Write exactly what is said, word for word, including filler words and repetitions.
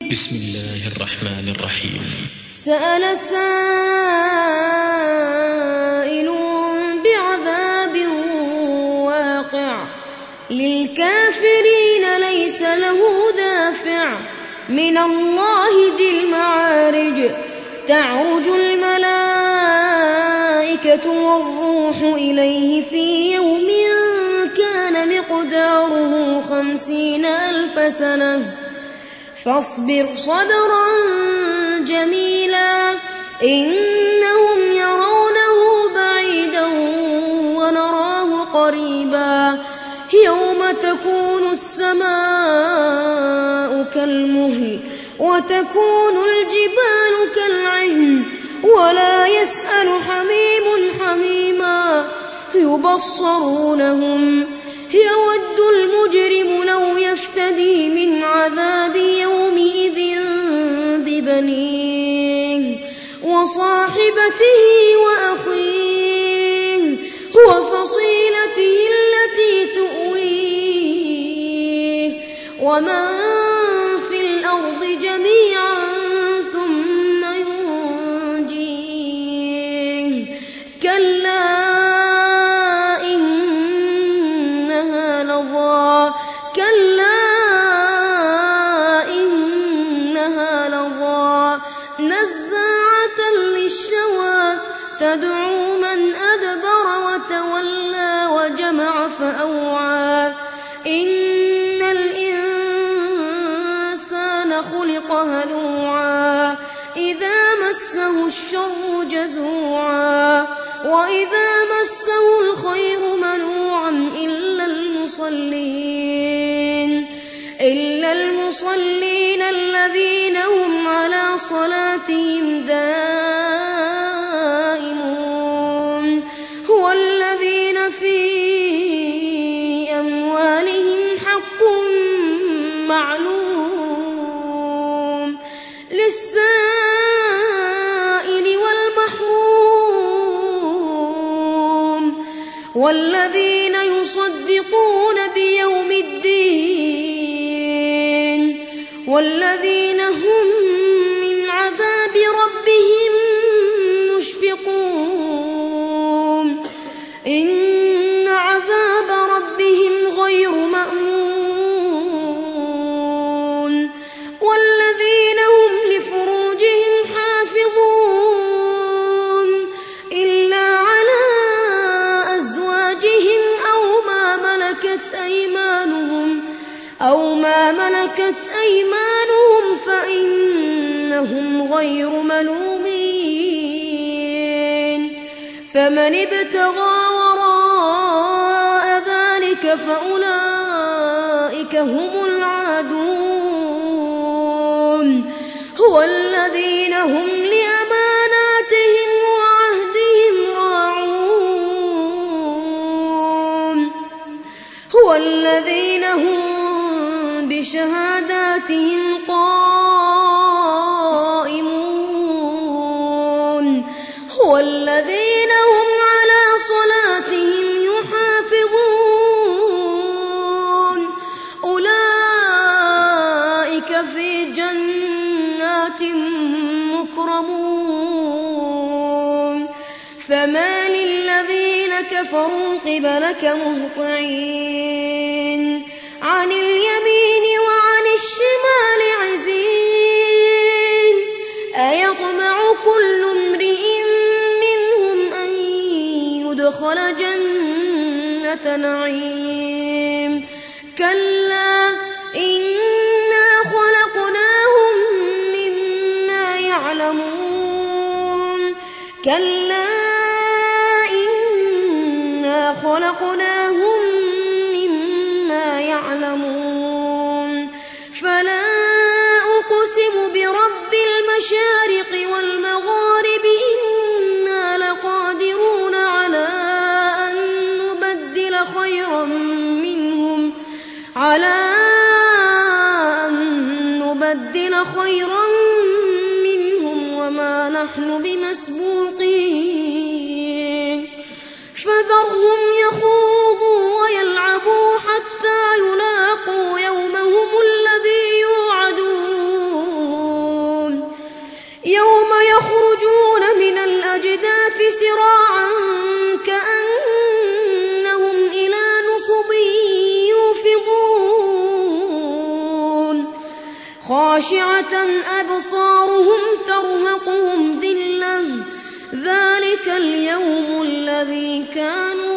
بسم الله الرحمن الرحيم. سأل سائل بعذاب واقع للكافرين ليس له دافع من الله ذي المعارج تعرج الملائكة والروح إليه في يوم كان مقداره خمسين ألف سنة فاصبر صبرا جميلا إنهم يرونه بعيدا ونراه قريبا يوم تكون السماء كالمهل وتكون الجبال كالعهن ولا يسأل حميم حميما يبصرونهم يود المجرم لو يفتدي من عذاب يومئذ ببنيه وصاحبته وأخيه وفصيلته التي تؤويه ومن في الأرض جميعا ثم ينجيه كلا كلا إنها لظى نزاعة للشوى تدعو من أدبر وتولى وجمع فأوعى إن الإنسان خلق هلوعا إذا مسه الشر جزوعا وإذا مسه الخير منوعا إلا المصلين إلا المصلين الذين هم على صلاتهم دائمون هو الذين في أموالهم حق معلوم للسائل والمحروم والذين يصدقون بيوم الدين والذين هم من عذاب ربهم مشفقون إن عذاب ربهم غير مأمون والذين هم لفروجهم حافظون إلا على أزواجهم أو ما ملكت أيمانهم أو ما ملكت أيمانهم فإنهم غير ملومين فمن ابتغى وراء ذلك فأولئك هم العادون هو الذين هم لأماناتهم وعهدهم راعون هو الذين هم بشهاداتهم قائمون هو الذين هم على صلاتهم يحافظون أولئك في جنات مكرمون فما للذين كفروا قبلك مهطعين عن اليمين وعن الشمال عزين أيطمع كل امرئ منهم أن يدخل جنة نعيم كلا إنا خلقناهم مما يعلمون كلا إنا خلقناهم يعلمون فلا أقسم برب المشارق والمغارب إنا لقادرون على أن نبدل خيرا منهم على أن نبدل خيرا منهم وما نحن بمسبوقين فذرهم يخوضوا حتى يلاقوا يومهم الذي يوعدون يوم يخرجون من الأجداث سراعا كأنهم إلى نصب يوفضون خاشعة أبصارهم ترهقهم ذلة ذلك اليوم الذي كانوا